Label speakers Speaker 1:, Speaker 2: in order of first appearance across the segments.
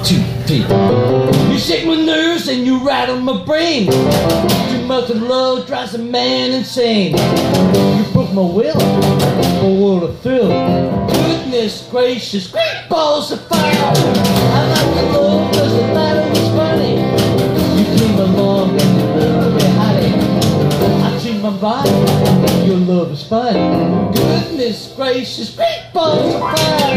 Speaker 1: 2, 3. You shake my nerves and you rattle my brain. Too much of love drives a man insane. You broke my will, oh what a thrill. Goodness gracious, great balls of fire. I like the love cause the battle was funny. You came along and you loved me honey. I treat my body, your love is fun. Goodness gracious, great balls of fire.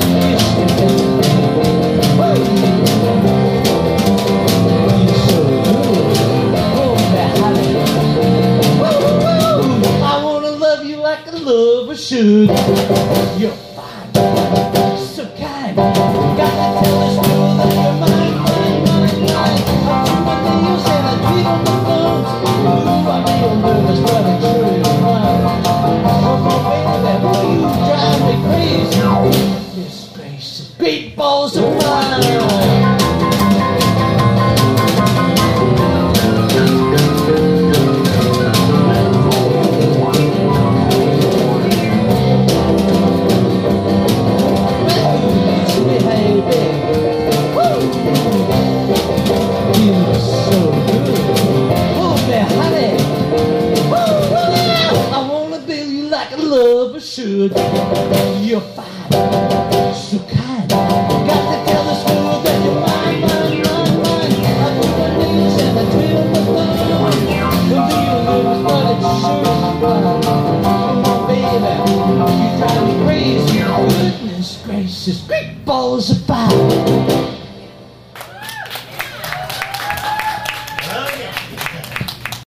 Speaker 1: Should. You're fine, so kind. Got to tell this girl that you're mine, mine, mine, mine. I took my nails and I beat on the phones. Ooh, I feel nervous, but I'm sure you're fine. Oh my baby, boy, you drive me crazy. Goodness gracious, great balls of fire. Should. You're fine, so kind. Got to tell this girl that you're mine, mine, mine, mine. I do my nails and I twiddle my thumbs. Don't be a nervous, but it's sure fun. Come on, baby, you drive me crazy. Goodness gracious, great balls of fire.